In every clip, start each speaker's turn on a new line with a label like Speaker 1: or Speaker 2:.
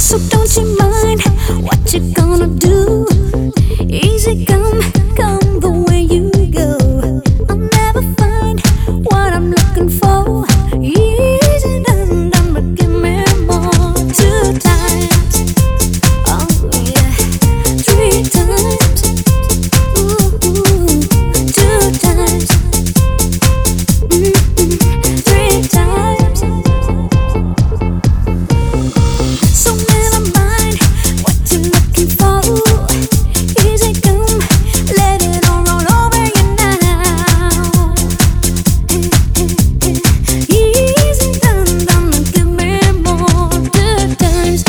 Speaker 1: So don't you mind what you gonna do? Easy come, come the way you go. I'll never find what I'm looking for. Easy done, done, but give me more. 2 times, oh yeah, 3 times, ooh, 2 times, 3 times. So never mind what you're looking for. Easy come, let it all roll over you now. Easy done, done, give me more. 2 times.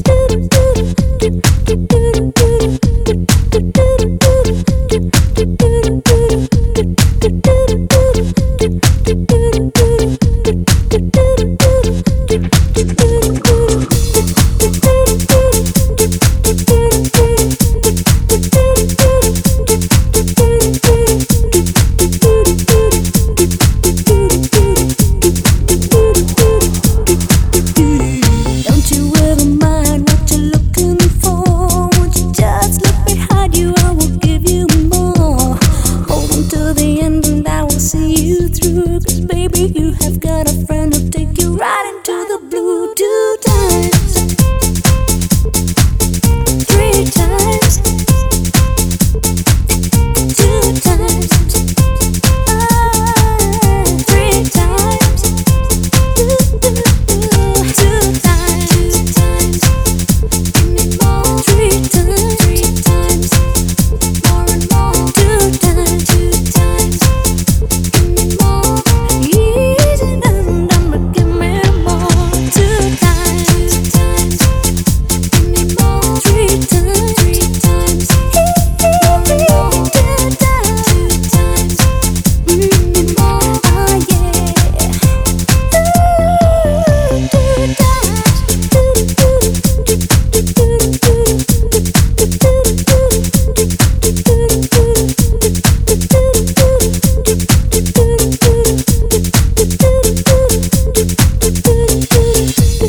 Speaker 1: Don't you ever mind what you're looking for. Won't you just look behind you? I will give you more. Hold on to the end and I will see you through. 'Cause baby, you have got a friend who'll take you right into the blue. 2 times, 3 times, 2 times, 3 times, 2 times, give me more. 3 times, more and more. 2 times, give me more. Easy done, done, but give me more. 2 times, give me more. 3 times, 2 times, give me more. Oh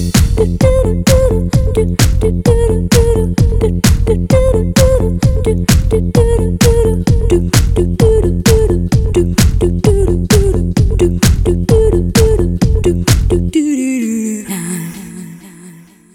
Speaker 1: yeah.